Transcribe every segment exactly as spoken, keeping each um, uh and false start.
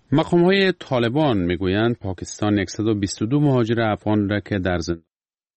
مقام‌های طالبان میگویند پاکستان صد و بیست و دو مهاجر افغان را که در زندان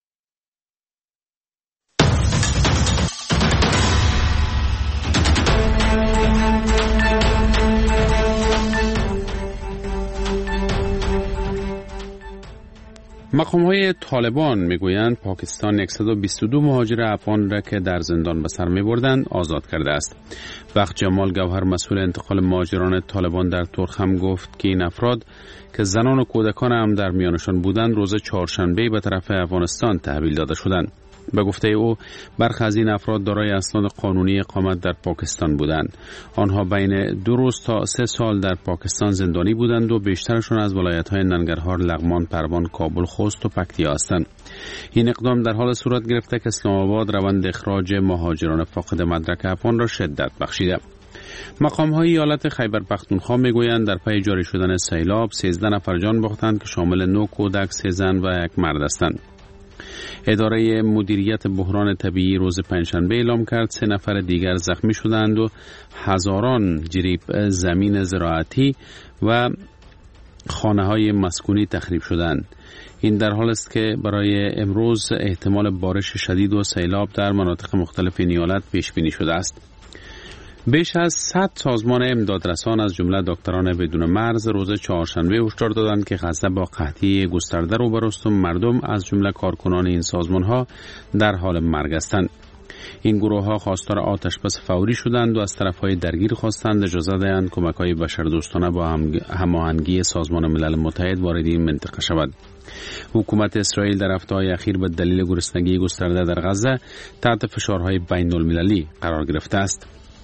مقام‌های طالبان میگویند پاکستان صد و بیست و دو مهاجر افغان را که در زندان به سر می‌بردند آزاد کرده است. بخت جمال گوهر مسئول انتقال مهاجران طالبان در ترخم گفت که این افراد که زنان و کودکان هم در میانشان بودند روز چهارشنبه به طرف افغانستان تحویل داده شدند. به گفته او برخی از این افراد دارای اسناد قانونی اقامت در پاکستان بودند. آنها بین دو روز تا سه سال در پاکستان زندانی بودند و بیشترشون از ولایت‌های ننگرهار، لغمان، پروان، کابل، خوست و پکتیا هستند. این اقدام در حال صورت گرفته که اسلام آباد روند اخراج مهاجران فاقد مدرک افغان را شدت بخشیده. مقام‌های ایالت خیبر پختونخوا میگویند در پی جاری شدن سیلاب سیزده نفر جان باختند که شامل نه کودک، سه زن و یک مرد هستند. اداره مدیریت بحران طبیعی روز پنجشنبه اعلام کرد سه نفر دیگر زخمی شدند و هزاران جریب زمین زراعتی و خانه‌های مسکونی تخریب شدند. این در حال است که برای امروز احتمال بارش شدید و سیلاب در مناطق مختلف این ایالت پیش بینی شده است. بیش از صد سازمان امدادرسان از جمله دکتران بدون مرز روز چهارشنبه هشدار دادند که غزه با قحطی گسترده روبرو است و مردم از جمله کارکنان این سازمان‌ها در حال مرگ هستند. این گروه‌ها خواستار آتش‌بس فوری شدند و از طرف‌های درگیر خواستند اجازه دهند کمک‌های بشردوستانه با هماهنگی سازمان ملل متحد وارد این منطقه شود. حکومت اسرائیل در هفته‌های اخیر به دلیل گرسنگی گسترده در غزه تحت فشارهای بین‌المللی قرار گرفته است.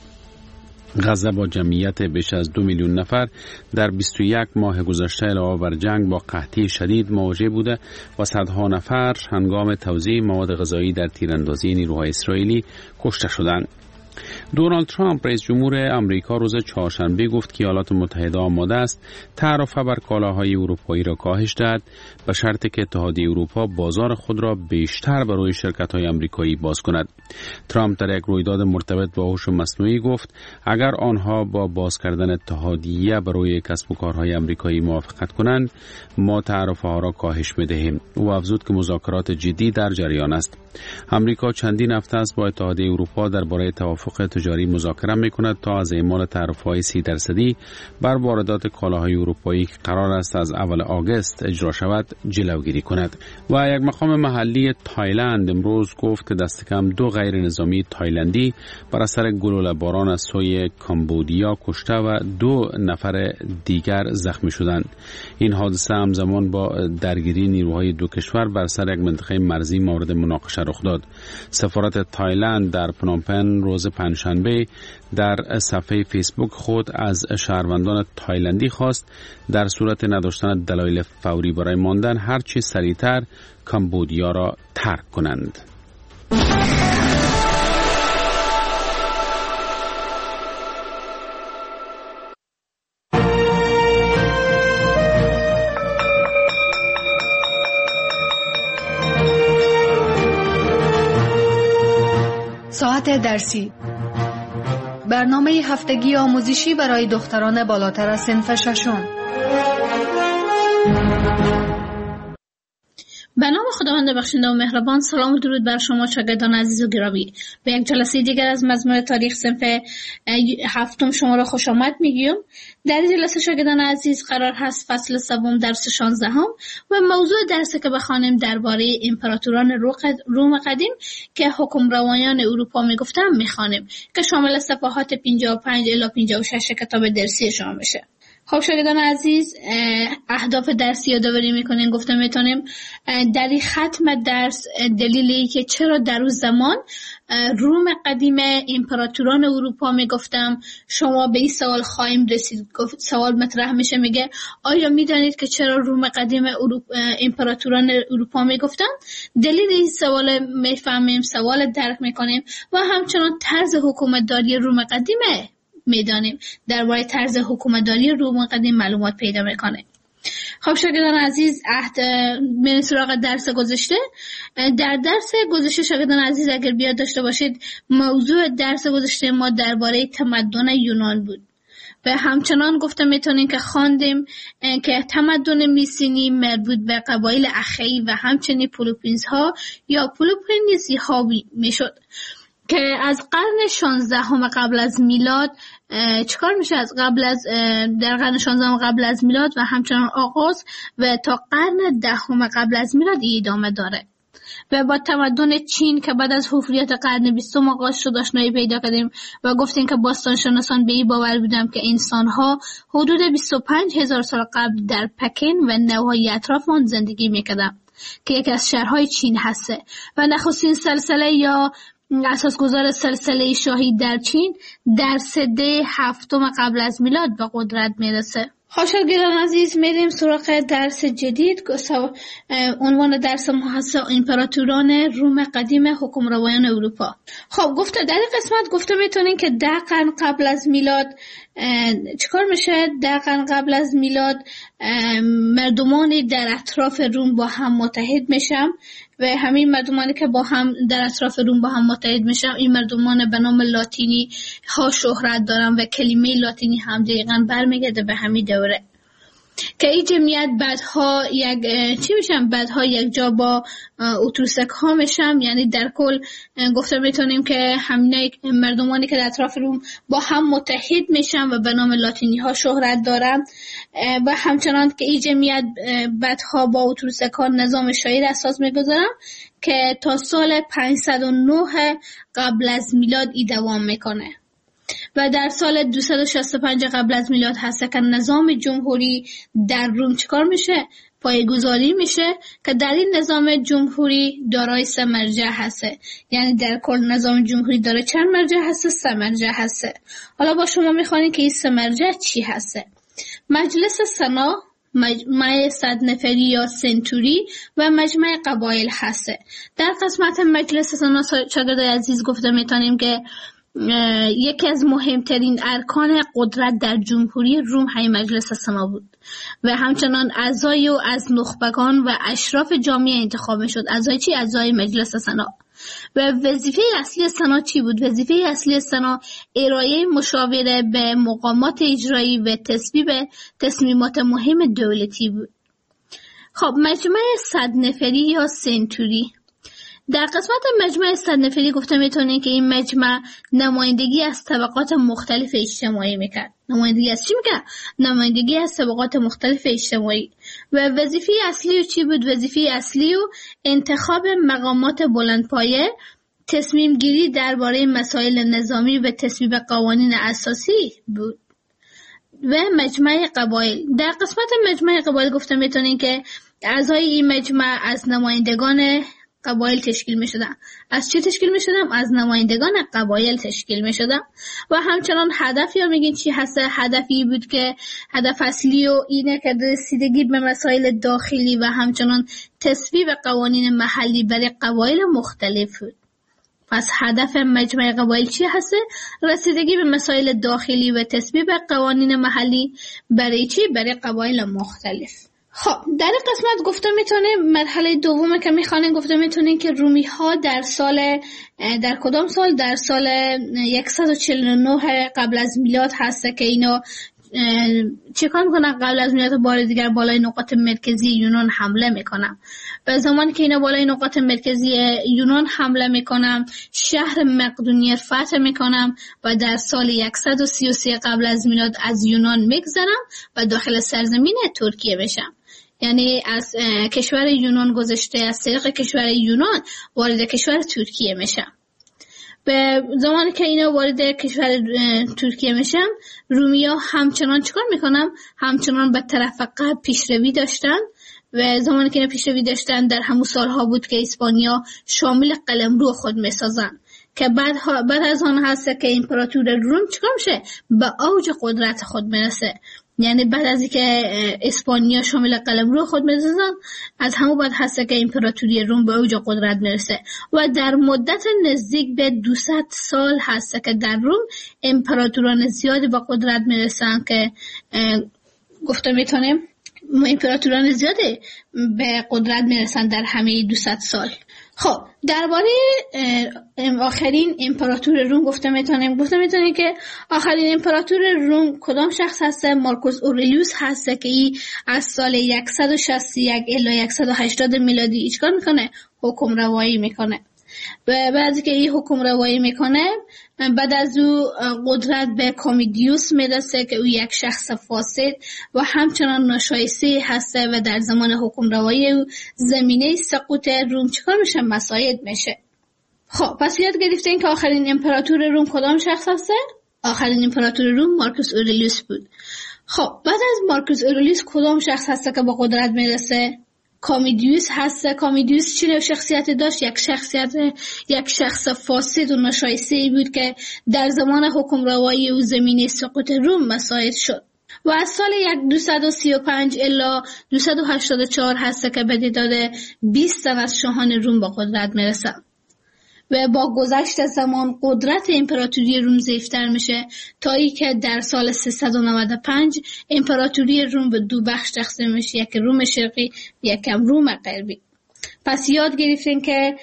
غزه با جمعیت بیش از دو میلیون نفر در بیست و یک ماه گذشته علاوه بر جنگ با قحطی شدید مواجه بوده و صدها نفر هنگام توزیع مواد غذایی در تیراندازی نیروهای اسرائیلی کشته شدند. دونالد ترامپ رئیس جمهور آمریکا روز چهارشنبه گفت که ایالات متحده آماده است تعرفه بر کالاهای اروپایی را کاهش دهد به شرطی که اتحادیه اروپا بازار خود را بیشتر برای شرکت‌های آمریکایی باز کند. ترامپ در یک رویداد مرتبط با هوش مصنوعی گفت اگر آنها با باز کردن اتحادیه برای کسب و کارهای آمریکایی موافقت کنند ما تعرفه ها را کاهش می‌دهیم. او افزود که مذاکرات جدی در جریان است. آمریکا چندین هفته است با اتحادیه اروپا درباره توافق تجاری مذاکره می‌کند تا از اعمال تعرفه‌های سی درصدی بر واردات کالاهای اروپایی که قرار است از اول آگوست اجرا شود جلوگیری کند. و یک مقام محلی تایلند امروز گفت که دست کم دو غیر نظامی تایلندی بر اثر گلوله باران از سوی کامبودیا کشته و دو نفر دیگر زخمی شدند. این حادثه همزمان با درگیری نیروهای دو کشور بر سر یک منطقه مرزی مورد مناقشه رخ داد. سفارت تایلند در پنومپن روز پنجشنبه در صفحه فیسبوک خود از شهروندان تایلندی خواست در صورت نداشتن دلایل فوری برای ماندن هرچی سریعتر کامبودیا را ترک کنند. ساعت درسی، برنامه هفتگی آموزشی برای دختران بالاتر از صنف ششم. به نام خداوند بخشنده و مهربان. سلام و درود بر شما شاگردان عزیز و گرامی. به یک جلسه دیگر از مضمون تاریخ صنف هفتم شما را خوش آمد میگیم. در این جلسه شاگردان عزیز قرار هست فصل سوم درس شانزدهم و موضوع درسی که بخوانیم درباره امپراتوران روم قدیم که حکمرانان اروپا میگفتن میخوانیم که شامل صفحات پنجاه و پنج الی پنجاه و شش کتاب درسی شما میشه. خب شاگردان عزیز، اهداف درسی یادآوری میکنیم. گفتم میتونیم در این ختم درس دلیلی که چرا در اون زمان روم قدیم امپراتوران اروپا میگفتم شما به این سوال خواهیم رسید. سوال مطرح میشه، میگه آیا میدانید که چرا روم قدیم امپراتوران اروپا میگفتن؟ دلیل این سوال میفهمیم، سوال درک میکنیم و همچنان طرز حکومتداری روم قدیمه میدانیم. درباره طرز حکومتداری روم قدیم معلومات پیدا میکنه. خب شاگردان عزیز، عهد من سراغ درس گذشته. در درس گذشته شاگردان عزیز اگر بیاد داشته باشید، موضوع درس گذشته ما درباره تمدن یونان بود و همچنان گفته میتونیم که خواندیم که تمدن میسینی مربوط به قبایل اخی و همچنین پلوپونیز ها یا پلوپونیزی ها میشد که از قرن شانزدهم قبل از میلاد چیکار میشه از قبل از در قرن شانزدهم قبل از میلاد و همچنان آغاز و تا قرن دهم قبل از میلاد ادامه داره. و با تمدن چین که بعد از حفریت قرن بیستم آغاز شد آشنایی پیدا کردیم و گفتیم که باستانشناسان به این باور بودند که انسان‌ها حدود بیست و پنج هزار سال قبل در پکن و نواحی اطراف آن زندگی می‌کردند که یکی از شهرهای چین هسته و نخستین سلسله یا اساسگذار سلسله شاهی در چین در سده هفتم قبل از میلاد به قدرت میرسه. شاگردان عزیز، میریم سراغ درس جدید. عنوان درس ما هست امپراتوران روم قدیم حکمروایان اروپا. خب گفته در این قسمت گفته میتونین که ده قرن قبل از میلاد چیکار میشه؟ ده قرن قبل از میلاد مردمانی در اطراف روم با هم متحد میشن و همین مردمانی که با هم در اطراف روم با هم متحد میشن این مردمان به نام لاتینی ها شهرت دارن و کلمه لاتینی هم دقیقاً برمیگرده به همین دوره که این جمعیت بعدها یک چی میشن بعدها یک جا با اتروسک ها میشن. یعنی در کل گفته میتونیم که همین مردمانی که در اطراف روم با هم متحد میشن و به نام لاتینی ها شهرت دارن و همچنان که این جمعیت بعدها با اتروسک ها نظام شاهی را اساس میگذارن که تا سال پانصد و نه قبل از میلاد ای دوام میکنه و در سال دویست و شصت و پنج قبل از میلاد هست که نظام جمهوری در روم چیکار میشه؟ پایه‌گذاری میشه که در این نظام جمهوری دارای سه مرجع هسته. یعنی در کل نظام جمهوری داره چند مرجع هسته؟ سه مرجع هسته. حالا با شما میخوانیم که این سه مرجع چی هسته؟ مجلس سنا، مجمع صد نفری یا سنتوری و مجمع قبایل هسته. در قسمت مجلس سنا شاگردای عزیز گفته میتونیم که یکی از مهمترین ارکان قدرت در جمهوری روم همین مجلس سنا بود و همچنان اعضای و از نخبگان و اشراف جامعه انتخاب میشد. اعضای چی؟ اعضای مجلس سنا. و وظیفه اصلی سنا چی بود؟ وظیفه اصلی سنا ارائه مشاوره به مقامات اجرایی و تصویب تصمیمات مهم دولتی بود. خب مجمع صد نفری یا سنتوری. در قسمت مجمع صد نفری گفته میتونیم که این مجمع نمایندگی از طبقات مختلف اجتماعی میکرد. نمایندگی از چی میکرد؟ نمایندگی از طبقات مختلف اجتماعی. و وظیفه اصلی و چی بود؟ وظیفه اصلی و انتخاب مقامات بلندپایه، تصمیم گیری درباره مسائل نظامی و تصویب قوانین اساسی بود. و مجمع قبایل. در قسمت مجمع قبایل گفته میتونیم که اعضای این مجمع از نمایندگان قبایل تشکیل می شدن. از چی تشکیل می شدن؟ از نمایندگان قبایل تشکیل می شدن. و همچنان هدف یا میگین چی هست؟ هدفی بود که هدف اصلی و اینه که رسیدگی به مسائل داخلی و همچنان تصویب قوانین محلی برای قبایل مختلف بود. پس هدف مجمع قبایل چی هست؟ رسیدگی به مسائل داخلی و تصویب قوانین محلی برای چی؟ برای قبایل مختلف. خب در این قسمت گفته میتونه مرحله دومه که میخوانیم گفته میتونه که رومی ها در سال در کدام سال؟ در سال صد و چهل و نه قبل از میلاد هسته که اینا چیکار میکنن؟ قبل از میلاد بار دیگر بالای نقاط مرکزی یونان حمله میکنن. به زمانی که اینا بالای نقاط مرکزی یونان حمله میکنن شهر مقدونیه فتح میکنن و در سال صد و سی و سه قبل از میلاد از یونان میگذرن و داخل سرزمین ترکیه میشن. یعنی از کشور یونان گذشته از طریق کشور یونان وارد کشور ترکیه میشن. به زمانی که اینا وارد کشور ترکیه میشن رومیا همچنان چیکار میکنن؟ همچنان به طرف غرب پیشروی داشتن و زمانی که اینا پیشروی داشتن در همون سالها بود که اسپانیا شامل قلمرو خود میسازن که بعد, بعد از آن هست که امپراتور روم چیکار میشه؟ به اوج قدرت خود میرسه. یعنی بعد از اینکه اسپانیا شامل قلمرو خود میسازن از همون بعد هست که امپراتوری روم به اوج قدرت میرسه و در مدت نزدیک به دویست سال هست که در روم امپراتوران زیادی به قدرت میرسن که گفته میتونیم امپراتوران زیاده به قدرت میرسن در همه دویست سال. خب درباره آخرین امپراتور روم گفته میتونیم گفته میتونیم که آخرین امپراتور روم کدام شخص هسته؟ مارکوس اورلیوس هسته که ای از سال صد و شصت و یک الی صد و هشتاد میلادی ایچکار میکنه؟ حکم روایی میکنه. و بعد که این حکم روایی میکنه بعد از او قدرت به کامیدیوس میرسه که او یک شخص فاسد و همچنان ناشایسته هسته و در زمان حکم روایی او زمینه سقوط روم چیکار میشه؟ مساعد میشه. خب پس یاد گرفتین که آخرین امپراتور روم کدام شخص هسته؟ آخرین امپراتور روم مارکوس اورلیوس بود. خب بعد از مارکوس اورلیوس کدام شخص هسته که به قدرت میرسه؟ کامیدیوس هست. کامیدیوس چه شخصیت داشت؟ یک شخصیت یک شخص فاسد و ناشایسته بود که در زمان حکم روایی او زمینه سقوط روم مساعد شد و از سال دویست و سی و پنج الی دویست و هشتاد و چهار هست که به تعداد بیست تن از شاهان روم به قدرت میرسه و با گذشت زمان قدرت امپراتوری روم ضعیفتر میشه تا ای که در سال سیصد و نود و پنج امپراتوری روم به دو بخش تقسیم میشه، یک روم شرقی و یکم روم غربی. پس یاد گرفتین که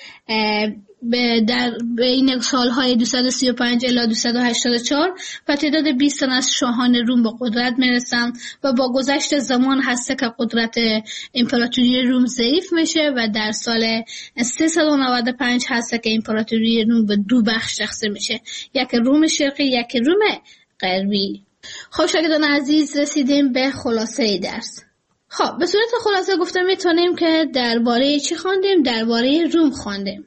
در بین سالهای دویست و سی و پنج الی دویست و هشتاد و چهار و تعداد بیست تن از شاهان روم به قدرت میرسن و با گذشت زمان هسته که قدرت امپراتوری روم ضعیف میشه و در سال سیصد و نود و پنج هسته که امپراتوری روم به دو بخش تقسیم میشه، یک روم شرقی یک روم غربی. خب شاگردان عزیز رسیدیم به خلاصه درس. خب به صورت خلاصه گفته میتونیم که درباره چی خواندیم؟ درباره روم خواندیم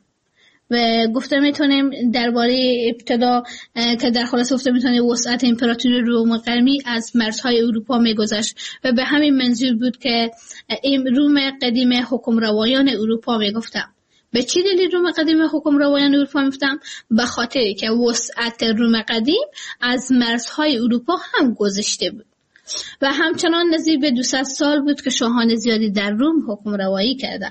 و گفته میتونیم درباره ابتدا که در خلاصه گفته میتونیم وسعت امپراتوری روم غربی از مرزهای اروپا میگذشت و به همین منظور بود که این روم قدیم حکم روایان اروپا میگفتم. به چی دلیل روم قدیم حکم روایان اروپا میگفتم؟ به خاطری که وسعت روم قدیم از مرزهای اروپا هم گذشته بود و همچنان نزدیک به دویست سال بود که شاهان زیادی در روم حکم روایی کردند.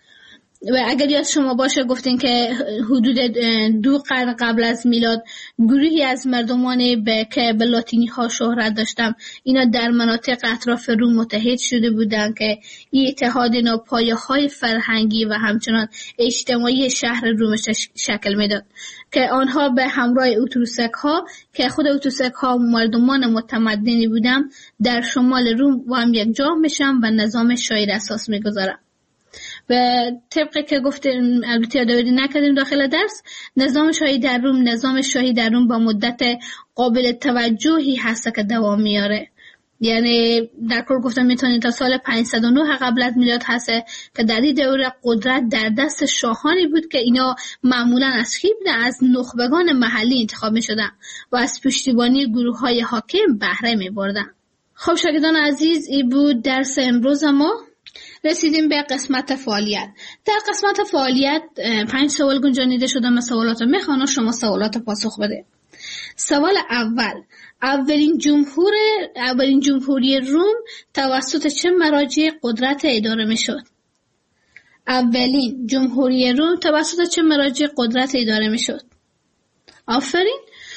و اگر یاد شما باشه گفتین که حدود دو قرن قبل از میلاد گروهی از مردمان به که به لاتینی ها شهرت داشتن اینا در مناطق اطراف روم متحد شده بودند که این اتحاد اینا پایه های فرهنگی و همچنان اجتماعی شهر روم شکل میداد که آنها به همراه اتروسک ها که خود اتروسک ها مردمان متمدنی بودن در شمال روم با هم یک جا میشن و نظام شاهی اساس میگذارن. و طبقه که گفتیم البته یادآوری نکردیم داخل درس، نظام شاهی در روم نظام شاهی در روم با مدت قابل توجهی هست که دوام میاره. یعنی در کل گفتم میتونید تا سال پانصد و نه قبل از میلاد هست که در این دوره قدرت در دست شاهانی بود که اینا معمولا از کی بودن؟ از نخبگان محلی انتخاب میشدن و از پشتیبانی گروه های حاکم بهره میبردن. خب شاگردان عزیز این بود درس امروز ما. رسیدیم به قسمت فعالیت. در قسمت فعالیت پنج سوال گنجانیده شده. من سوالات رو میخوانم، شما سوالات پاسخ بده. سوال اول: اولین جمهور اولین جمهوری روم توسط چه مراجع قدرت اداره میشد؟ اولین جمهوری روم توسط چه مراجع قدرت اداره میشد؟ آفرین.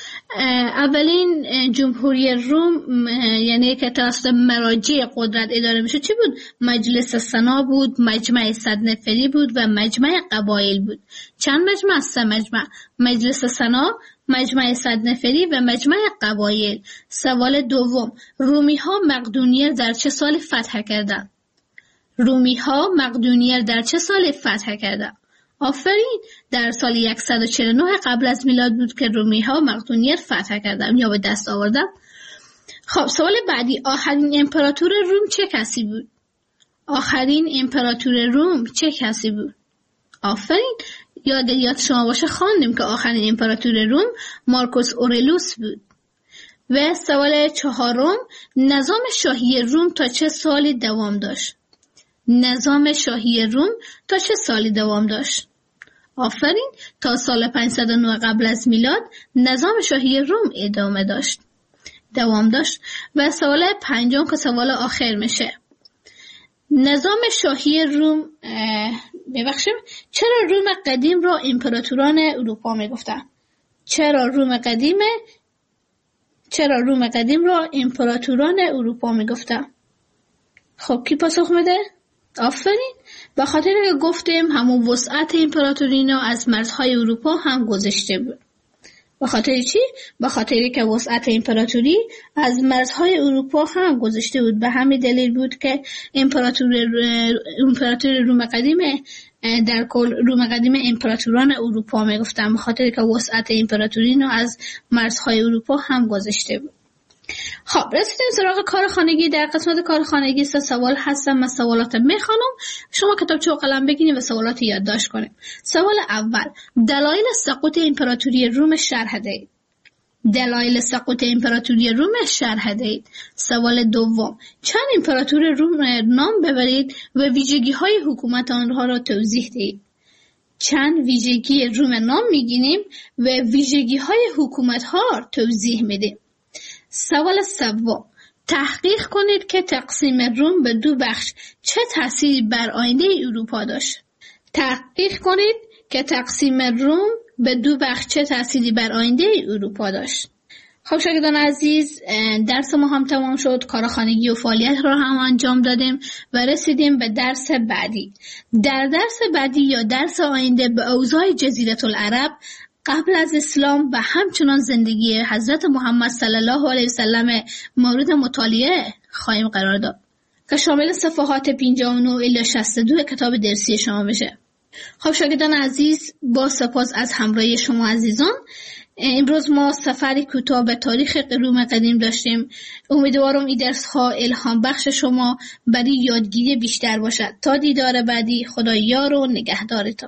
اولین جمهوری روم یعنی که توسط مراجع قدرت اداره میشد چی بود؟ مجلس سنا بود، مجمع صد نفری بود و مجمع قبایل بود. چند مجمع؟ سه مجمع: مجلس سنا، مجمع صد نفری و مجمع قبایل. سوال دوم: رومی ها مقدونیه در چه سال فتح کردند؟ رومی ها مقدونیه در چه سال فتح کردند؟ آفرین، در سال صد و چهل و نه قبل از میلاد بود که رومی ها مقدونیه فتح کردند یا به دست آوردند. خب سوال بعدی: آخرین امپراتور روم چه کسی بود؟ آخرین امپراتور روم چه کسی بود؟ آفرین، یاد یاد شما باشه خواندیم که آخرین امپراتور روم مارکوس اورلیوس بود. و سوال چهارم: نظام شاهی روم تا چه سالی دوام داشت؟ نظام شاهی روم تا چه سالی دوام داشت؟ آفرین، تا سال پانصد و نه قبل از میلاد نظام شاهی روم ادامه داشت دوام داشت. و سوال پنجم که سوال آخر میشه: نظام شاهی روم ببخشیم چرا روم قدیم را امپراتوران اروپا میگفتن؟ چرا روم قدیم چرا روم قدیم را امپراتوران اروپا میگفتن؟ خب کی پاسخ میده؟ آفرین. به خاطر که گفتیم همون وسعت امپراتوری اینا از مرزهای اروپا هم گذشته بود. به خاطر چی؟ به خاطر که وسعت امپراتوری از مرزهای اروپا هم گذشته بود. به همین دلیل بود که امپراتوری امپراتوری روم قدیم در کل روم قدیم امپراتوران اروپا میگفتن، به خاطر که وسعت امپراتوری اینا از مرزهای اروپا هم گذشته بود. خب رسیدیم سراغ کار خانگی. در قسمت کار خانگی سه سوال هستم، من سوالات میخوانم، شما کتابچه و قلم بگیرید و سوالات یادداشت کنید. سوال اول، دلایل سقوط امپراتوری روم شرح دهید. دلایل سقوط امپراتوری روم شرح دهید. سوال دوم، چند امپراتور روم نام ببرید و ویژگی های حکومت آنها را توضیح دهید. چند ویژگی روم نام میگیریم و ویژگی های حکومت ها را توضیح میدیم. سوال سوم، تحقیق کنید که تقسیم روم به دو بخش چه تأثیری بر آینده اروپا داشت. تحقیق کنید که تقسیم روم به دو بخش چه تأثیری بر آینده اروپا داشت. خب شاگردان عزیز، درس ما هم تمام شد، کار خانگی و فعالیت را هم انجام دادیم و رسیدیم به درس بعدی. در درس بعدی یا درس آینده به اوضاع جزیره العرب قبل از اسلام و همچنان زندگی حضرت محمد صلی الله علیه وسلم مورد مطالعه خواهیم قرار داد که شامل صفحات پنجاه و نه الی شصت و دو کتاب درسی شما بشه. خب شاگردان عزیز، با سپاس از همراهی شما عزیزان. امروز ما سفری کوتاه به تاریخ روم قدیم داشتیم. امیدوارم این درس ها الهام بخش شما برای یادگیری بیشتر باشد. تا دیدار بعدی، خدا یار و نگهدارتان.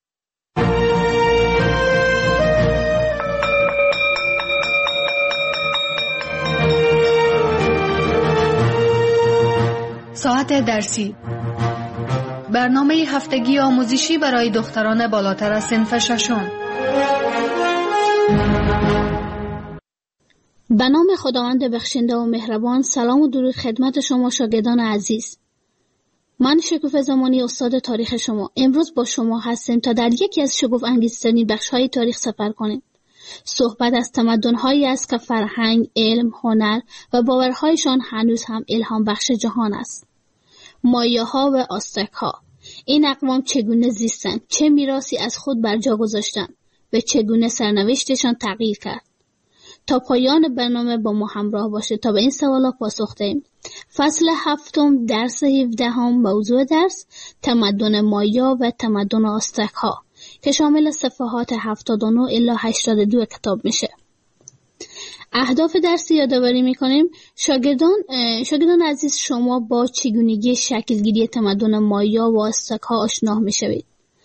ساعت درسی، برنامه هفتگی آموزشی برای دختران بالاتر از صنف ششم. به نام خداوند بخشنده و مهربان. سلام و درود خدمت شما شاگردان عزیز. من شکوفه زمانی، استاد تاریخ شما. امروز با شما هستیم تا در یکی از شگفت انگیزترین بخش‌های تاریخ سفر کنیم. صحبت از تمدن‌هایی است که فرهنگ، علم، هنر و باورهایشان هنوز هم الهام بخش جهان است. مایاها و آستک‌ها. این اقوام چگونه زیستند، چه میراثی از خود بر جا گذاشتند و چگونه سرنوشتشان تغییر کرد. تا پایان برنامه با ما همراه باشه تا به این سوالا پاسخ دهیم. فصل هفتم، درس هفدهم، موضوع درس تمدن مایا و تمدن آستک‌ها که شامل صفحات هفتاد و نه الی هشتاد و دو کتاب میشه. اهداف درسی یادآوری میکنیم. شاگردان شاگردان عزیز، شما با چگونگی شکلگیری تمدن مایا و آستک‌ها آشنا میشوید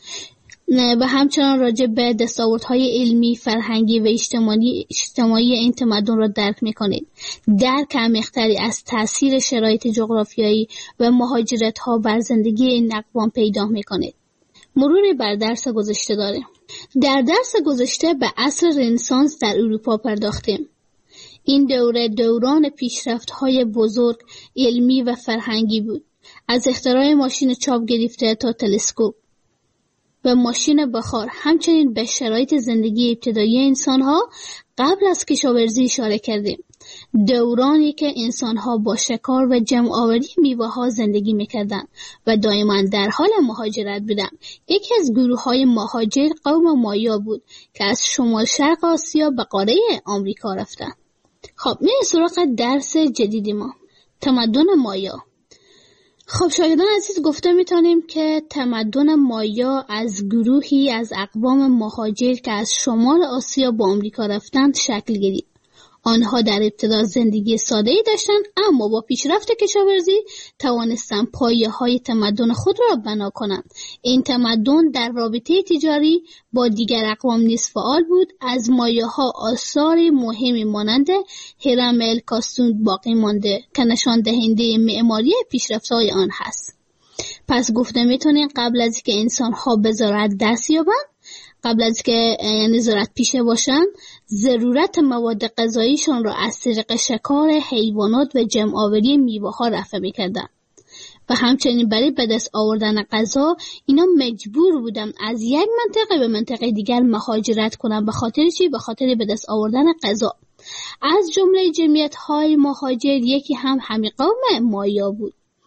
و همچنان راجع به دستاوردهای علمی، فرهنگی و اجتماعی اجتماعی این تمدن را درک میکنید. درک عمیق‌تری از تاثیر شرایط جغرافیایی و مهاجرت‌ها بر زندگی این اقوام پیدا میکنید. مروری بر درس گذشته داریم. در درس گذشته به عصر رنسانس در اروپا پرداختیم. این دوره دوران پیشرفت‌های بزرگ علمی و فرهنگی بود. از اختراع ماشین چاپ گرفته تا تلسکوپ و ماشین بخار، همچنین به شرایط زندگی ابتدایی انسان‌ها قبل از کشاورزی اشاره کردیم. دورانی که انسان‌ها با شکار و جمع آوری میوه‌ها زندگی می‌کردند و دائما در حال مهاجرت بودند. یکی از گروه‌های مهاجر قوم مایا بود که از شمال شرق آسیا به قاره آمریکا رفتند. خب میریم سراغ درس جدیدی ما، تمدن مایا. خب شاگردان عزیز، گفته میتونیم که تمدن مایا از گروهی از اقوام مهاجر که از شمال آسیا با آمریکا رفتند شکل گرفت. آنها در ابتدا زندگی ساده‌ای داشتند، اما با پیشرفت کشاورزی توانستند پایه‌های تمدن خود را بنا کنند. این تمدن در رابطه تجاری با دیگر اقوام نیز فعال بود. از مایاها آثار مهمی مانند هرم الکاسون باقی مانده که نشان دهنده معماری پیشرفت‌های آن هست. پس گفته میتونیم قبل از اینکه انسان‌ها به زراعت دست یابند، قبل از که یعنی زراعت پیشه باشن، ضرورت مواد غذاییشون را از طریق شکار حیوانات و جمع آوری میوه ها رفع میکردن و همچنین برای به دست آوردن غذا اینا مجبور بودن از یک منطقه به منطقه دیگر مهاجرت کنن. به خاطر چی؟ به خاطر به دست آوردن غذا. از جمله جمعیت های مهاجر یکی هم همین قوم مایا بود.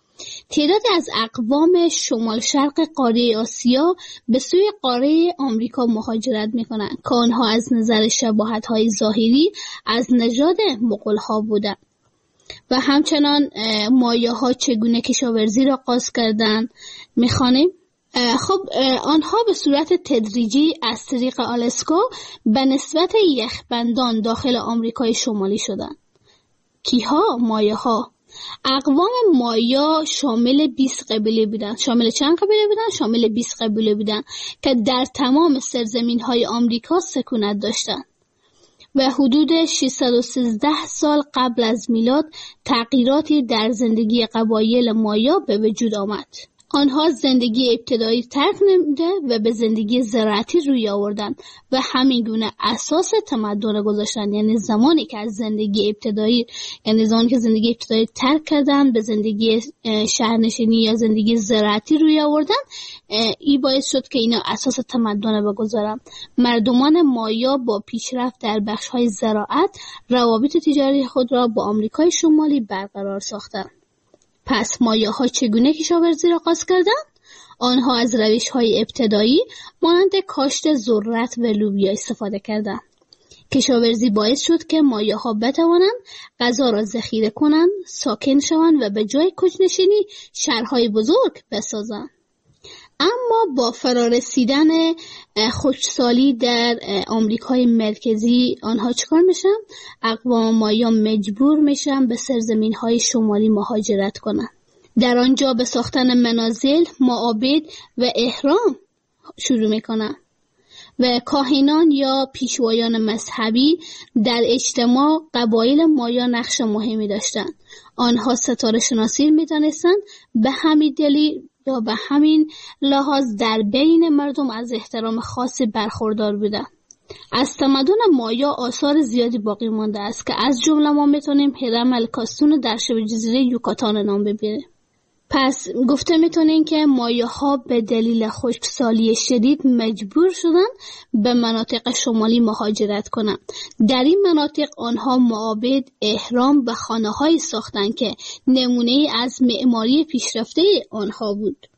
تعدادی از اقوام شمال شرق قاره آسیا به سوی قاره آمریکا مهاجرت میکنند که آنها از نظر شباهت‌های ظاهری از نژاد مغول‌ها بودند. و همچنان مایاها چگونه کشاورزی را آغاز کردند میخوانیم. خب آنها به صورت تدریجی از طریق آلاسکا به نسبت یخبندان داخل آمریکای شمالی شدند. کیها؟ مایاها. اقوام مایا شامل بیست قبیله بودند. شامل چند قبیله بودند؟ شامل بیست قبیله بودند که در تمام سرزمین‌های آمریکا سکونت داشتند. و حدود ششصد و سیزده سال قبل از میلاد تغییراتی در زندگی قبایل مایا به وجود آمد. آنها زندگی ابتدایی ترک نموده و به زندگی زراعتی روی آوردند و همین گونه اساس تمدن گذاشتند. یعنی زمانی که از زندگی ابتدایی یعنی زمانی که زندگی ابتدایی ترک کردند به زندگی شهرنشینی یا زندگی زراعتی روی آوردند، این باعث شد که اینا اساس تمدن بگذارند. مردمان مایا با پیشرفت در بخش‌های زراعت روابط تجاری خود را با آمریکای شمالی برقرار ساختند. پس مایاها چگونه کشاورزی را آغاز کردند؟ آنها از روش‌های ابتدایی مانند کاشت ذرت و لوبیا استفاده کردند. کشاورزی باعث شد که مایاها بتوانند غذا را ذخیره کنند، ساکن شوند و به جای کوچ‌نشینی شهرهای بزرگ بسازند. اما با فرارسیدن خشکسالی در آمریکای مرکزی آنها چکار میشن؟ اقوام مایا مجبور میشن به سرزمین‌های شمالی مهاجرت کنند. در آنجا به ساختن منازل، معابد و احرام شروع میکنن و کاهنان یا پیشوایان مذهبی در اجتماع قبایل مایا نقش مهمی داشتند. آنها ستاره شناسی میدانستند، به همین دلیل یا به همین لحاظ در بین مردم از احترام خاصی برخوردار بودند. از تمدن مایا آثار زیادی باقی مانده است که از جمله ما میتونیم هرم الکاستون در شبه جزیره یوکاتان نام ببریم. پس گفته میتونیم که مایاها به دلیل خشکسالی شدید مجبور شدن به مناطق شمالی مهاجرت کنند. در این مناطق آنها معابد، احرام و خانه‌هایی ساختند که نمونه از معماری پیشرفته آنها بود.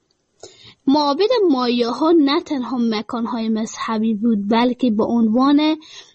معابد مایاها نه تنها مکان‌های مذهبی بود بلکه به عنوان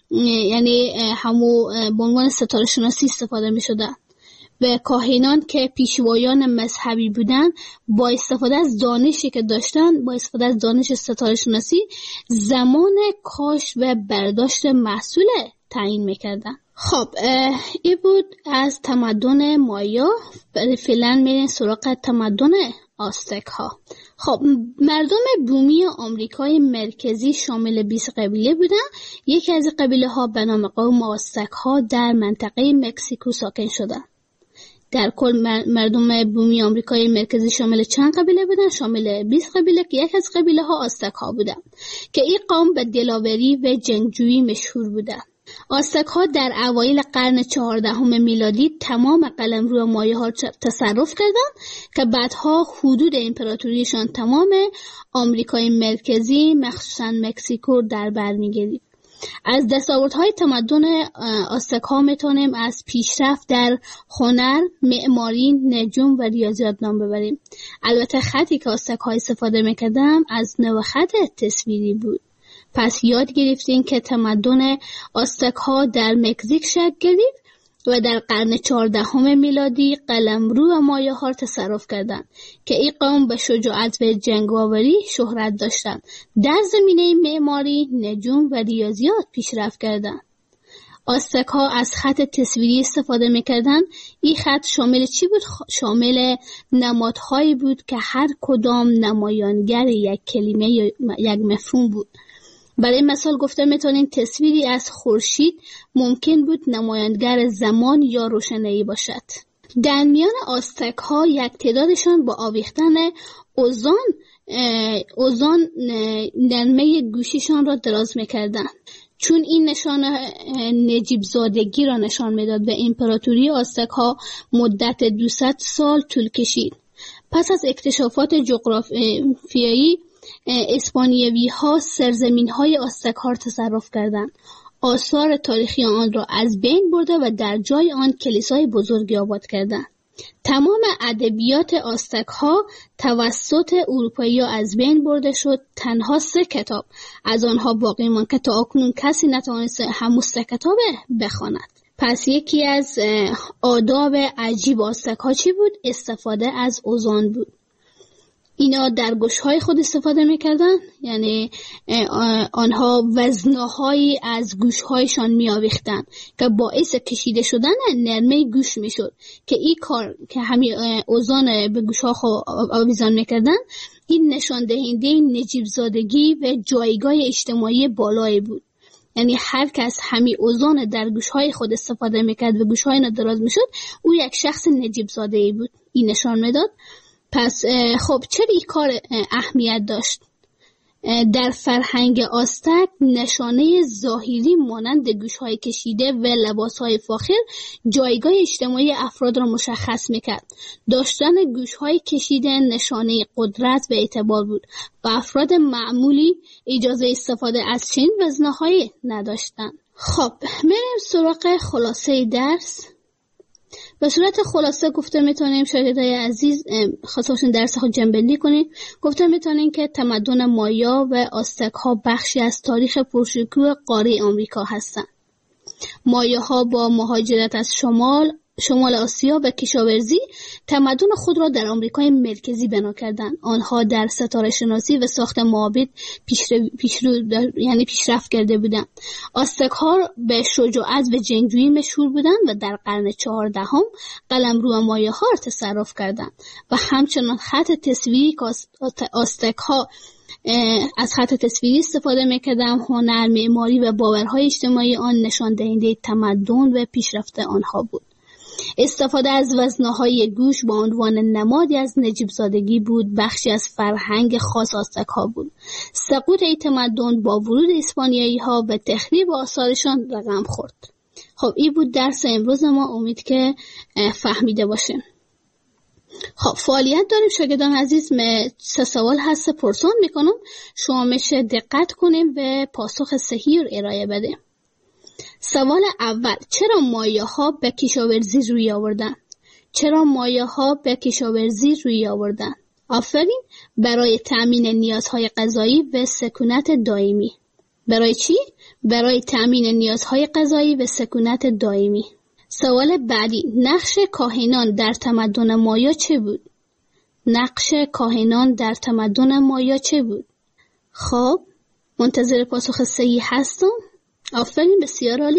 یعنی همو به عنوان ستاره شناسی استفاده می‌شدند. و کاهنان که پیشوایان مذهبی بودند با استفاده از دانشی که داشتند با استفاده از دانش ستاره شناسی زمان کاشت و برداشت محصول تعیین میکردند. خب این بود از تمدن مایا. فعلا میریم سراغ تمدن آستک ها. خب مردم بومی آمریکای مرکزی شامل بیست قبیله بودند. یکی از قبیله ها به نام قوم آستک ها در منطقه مکزیکو ساکن شدند. در کل مردم بومی آمریکای مرکزی شامل چند قبیله بودن؟ شامل بیست قبیله که یک از قبیله ها آستک ها بودن که این قوم به دلاوری و جنگجویی مشهور بودن. آستک ها در اوایل قرن چهاردهم میلادی تمام قلمرو مایه ها تصرف کردند که بعدها حدود امپراتوریشان تمام آمریکای مرکزی مخصوصا مکزیکو در بر می‌گرفت. از دستاوردهای تمدن آستک ها میتونیم از پیشرفت در هنر، معماری، نجوم و ریاضیات نام ببریم. البته خطی که آستک ها استفاده میکردن از نوع خط تصویری بود. پس یاد گرفتیم که تمدن آستک ها در مکزیک شکل گرفت و در قرن چهاردهم میلادی قلمرو مایه ها تصرف کردند که این قوم به شجاعت و جنگاوری شهرت داشتند. در زمینه معماری، نجوم و ریاضیات پیشرفت کردند. آستک ها از خط تصویری استفاده میکردند. این خط شامل چی بود؟ شامل نمادهایی بود که هر کدام نمایانگر یک کلمه یا یک مفهوم بود. برای مثال گفته میتونیم تصویری از خورشید ممکن بود نمایانگر زمان یا روشنایی باشد. در میان آستک ها یک تعدادشان با آویختن اوزان اوزان نرمه گوشیشان را دراز میکردند، چون این نشان نجیب زادگی را نشان میداد و امپراتوری آستک ها مدت دویست سال طول کشید. پس از اکتشافات جغرافیایی اسپانیایی ها سرزمین های آستک ها را تصرف کردند. آثار تاریخی آن را از بین برده و در جای آن کلیسای بزرگی آباد کردند. تمام ادبیات آستک ها توسط اروپایی ها از بین برده شد. تنها سه کتاب از آنها باقی ماند که تا اکنون کسی نتوانست همون سه کتاب بخواند. پس یکی از آداب عجیب آستک ها چی بود؟ استفاده از اوزان بود. اینا در گوشهای خود استفاده میکردن، یعنی آنها وزنهایی از گوشهایشان میآویختن که باعث کشیده شدن نرمه گوش میشد که این کار که همین اوزان به گوشها آویزان میکردن، این نشان دهنده نجیب زادگی و جایگاه اجتماعی بالایی بود. یعنی هر کس همین اوزان در گوشهای خود استفاده میکرد و گوشهای اینا دراز میشد، او یک شخص نجیب زاده‌ای بود. این نشان میداد. پس خب چرا این کار اهمیت داشت؟ در فرهنگ آستک نشانه ظاهری مانند گوشهای کشیده و لباسهای فاخر جایگاه اجتماعی افراد را مشخص میکرد. داشتن گوشهای کشیده نشانه قدرت و اعتبار بود و افراد معمولی اجازه استفاده از چنین وزنهایی نداشتند. خب میریم سراغ خلاصه درس. به صورت خلاصه گفته میتونیم شاگردای عزیز خواستاشون درس خود جنبندی کنیم. گفته میتونیم که تمدن مایا و آستک ها بخشی از تاریخ پرشکوه قاره آمریکا هستند. مایاها با مهاجرت از شمال شمال آسیا و کشاورزی تمدن خود را در آمریکای مرکزی بنا کردند. آنها در ستاره شناسی و ساخت معابد پیشرو پیشرو یعنی پیشرفت کرده بودند. آستک ها به شجاعت و جنگجویی مشهور بودند و در قرن چهاردهم قلمرو مایه ها را تصرف کردند و همچنان خط تصویری که آستک ها از خط تصویری استفاده می‌کردند، هنر، معماری و باورهای اجتماعی آن نشان دهنده تمدن و پیشرفت آنها بود. استفاده از وزنه‌های گوش به عنوان نمادی از نجیب زادگی بود، بخشی از فرهنگ خاص آستک ها بود. سقوط این تمدن با ورود اسپانیایی ها و تخریب آثارشان رقم خورد. خب این بود درس امروز ما، امید که فهمیده باشه. خب فعالیت داریم شاگردان عزیز، من سه سوال هست پرسان میکنم، شما میشه دقت کنیم و پاسخ صحیح رو ارائه بده. سوال اول، چرا مایه ها به کشاورزی روی آوردن؟ چرا مایه ها به کشاورزی روی آوردن؟ آفرین، برای تأمین نیازهای غذایی و سکونت دائمی. برای چی؟ برای تأمین نیازهای غذایی و سکونت دائمی. سوال بعدی، نقش کاهنان در تمدن مایا چه بود؟ نقش کاهنان در تمدن مایا چه بود؟ خب منتظر پاسخ صحیح هستم. آفرین، بسیار عالی.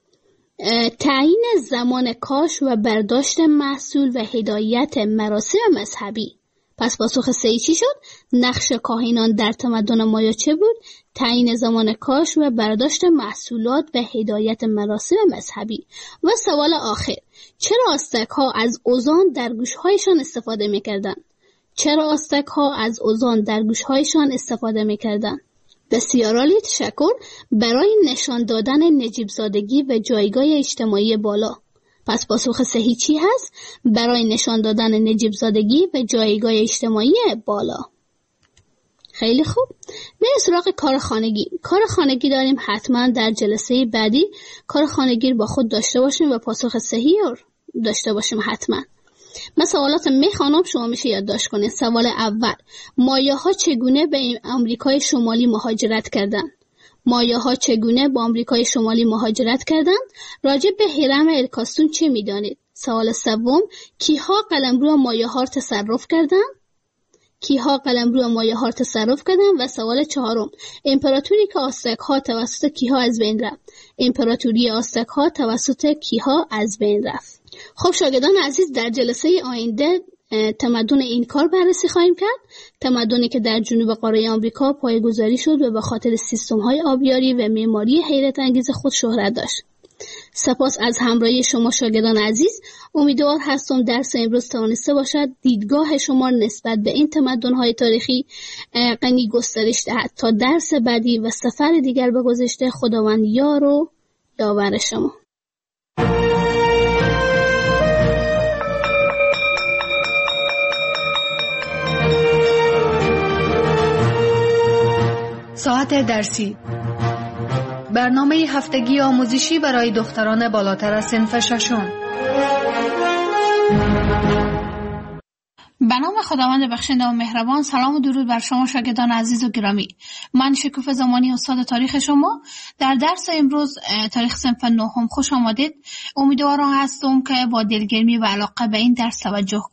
تعیین زمان کاش و برداشت محصول و هدایت مراسم مذهبی. پس پاسخ صحیح چی شد؟ نقش کاهنان در تمدن مایا چه بود؟ تعیین زمان کاش و برداشت محصولات و هدایت مراسم مذهبی. و سوال آخر، چرا آستک ها از اوزان در گوشهایشان استفاده میکردن؟ چرا آستک ها از اوزان در گوشهایشان استفاده میکردن؟ بسیار عالی، تشکر. برای نشان دادن نجیب زادگی و جایگاه اجتماعی بالا. پس پاسخ صحیح چی هست؟ برای نشان دادن نجیب زادگی و جایگاه اجتماعی بالا. خیلی خوب. بریم سراغ کار خانگی. کار خانگی داریم، حتما در جلسه بعدی کار خانگی رو با خود داشته باشیم و پاسخ صحیح رو داشته باشیم حتما. من سوالات میخوانم، شما میشه یادداشت کنید. سوال اول، مایه ها چگونه به آمریکای شمالی مهاجرت کردند؟ مایه ها چگونه به آمریکای شمالی مهاجرت کردند؟ راجع به هرم الکاستون چه میدانید؟ سوال سوم، کیها قلمرو مایه ها تصرف کردند؟ کیها قلمرو مایه ها تصرف کردند؟ و سوال چهارم، امپراتوری که آستک ها توسط کیها از بین رفت؟ امپراتوری آستک ها توسط کیها از بین رفت؟ خب شاگردان عزیز، در جلسه آینده تمدن این کار بررسی خواهیم کرد. تمدنی که در جنوب قاره آمریکا پایه‌گذاری شد و به خاطر سیستم‌های آبیاری و معماری حیرت انگیز خود شهرت داشت. سپاس از همراهی شما شاگردان عزیز. امیدوار هستم درس امروز توانسته باشد دیدگاه شما نسبت به این تمدن‌های تاریخی غنی گسترش دهد. تا درس بعدی و سفر دیگر به گذشته، خداوند یار و یاور شما. ساعت درسی، برنامه هفتگی آموزشی برای دختران بالاتر از صنف ششم. به نام خداوند بخشنده و مهربان. سلام و درود بر شما شاگردان عزیز و گرامی. من شکوفه زمانی استاد تاریخ شما. در درس امروز تاریخ صنف نهم خوش آمدید. امیدوارم هستم که با دلگرمی و علاقه به این درس توجه